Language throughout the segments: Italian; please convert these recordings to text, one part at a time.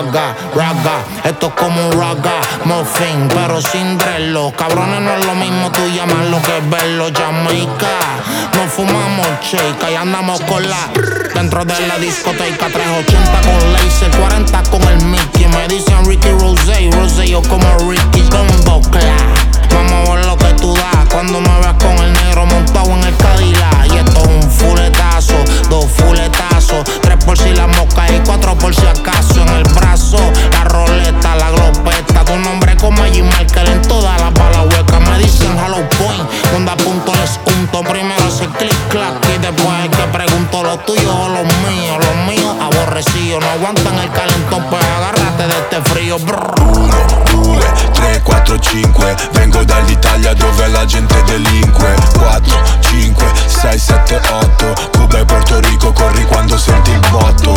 raga, raga. Esto es como un raga, muffin, pero sin drello. Cabrones, no es lo mismo tú llamarlo que verlo. Jamaica, no fumamos shake y andamos con la dentro de la discoteca. 380 con laser, 40 con el Mickey. Me dicen Ricky Rose, Rose yo como Ricky con Clap. Vamos a ver lo que tú das cuando me veas con el negro montado en el Cadillac. Y esto es un fuletazo, 2 fuletazos, 3 por si la mosca y 4 por si acaso. En el brazo, la roleta, la glopeta. Tu nombre como G. Michael en todas las balas huecas. Me dicen Hello Point, donde apunto les unto. Primero ese click clack y después es que pregunto los tuyos o los míos. Los míos aborrecidos, no aguantan el calentón, pues agárrate de este frío. 1, 2, 3, 4, 5. Vengo dall'Italia dove la gente delinque. 4, 5, 6, 7, 8. Cuba e Porto Rico, corri quando senti il botto.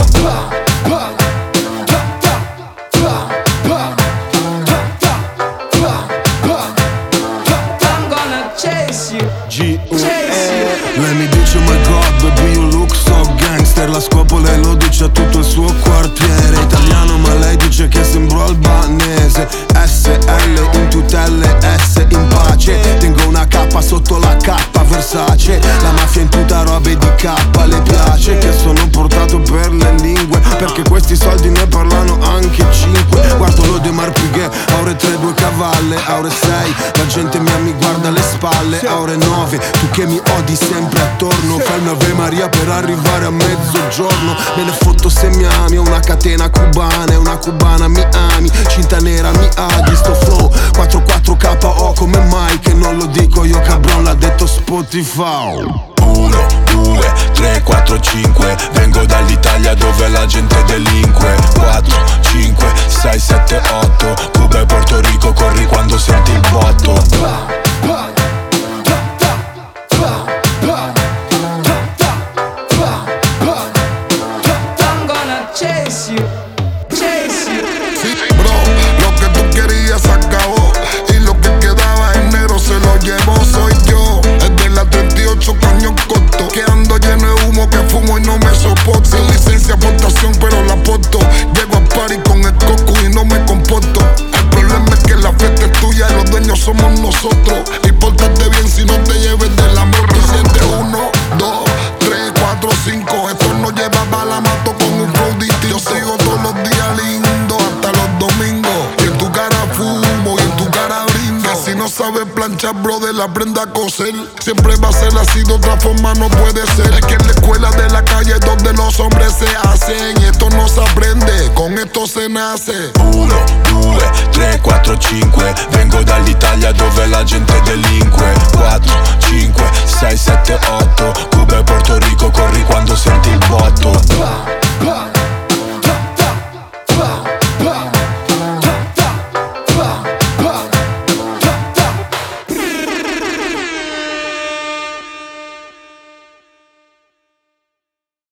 I'm gonna chase you. Lei mi dice my god baby you look so gangster. La scopola e lo dice a tutto il suo quartiere. Italiano ma lei dice che sembro albanese. SL in tutelle S in pace. Tengo una K sotto la K Versace. La mafia in tutta robe di K. Le piace che sono portato per le lingue, perché questi soldi ne parlano anche 5. Guardo lo De Marpighe, Aure 3, 2 cavalle, Aure 6. La gente mia mi guarda alle spalle. Aure 9, tu che mi odi sempre attorno. Fai una Ave Maria per arrivare a mezzogiorno. Me ne fotto se mi ami, ho una catena cubana e una cubana mi ami. Cinta nera mi aghi, sto flow 44KO come mai che non lo dico io, cabron, l'ha detto Spotify. 1, 2, 3, 4, 5. Vengo dall'Italia dove la gente delinque. 4, 5, 6, 7, 8. Cuba e Porto Rico, corri quando senti il botto. I'm gonna chase you. Sí, bro, lo que tú querías se acabó y lo que quedaba en negro se lo llevó. Soy yo, el de la 38 cañón corto, que ando lleno de humo, que fumo y no me soporto. Sin licencia aportación pero la aporto. Llego a party con el coco y no me comporto. El problema es que la fiesta es tuya y los dueños somos nosotros. Y pórtate bien si no te lleves de la moto. Siente 1, 2, 3, 4, 5. Esto no lleva bala, mato con un flow distinto. Yo sigo todos los días lindo hasta los domingos. Y en tu cara fumo y en tu cara brindo. Que si no sabes planchar, brother, aprenda a coser. Siempre va a ser así, de otra forma no puede ser. Es que en la escuela de la calle es donde los hombres se hacen. Y esto no se aprende, con esto se nace. 1, 2, 3, 4, 5. Vengo dall'Italia dove la gente delinque. 4, 5, 6, 7, 8.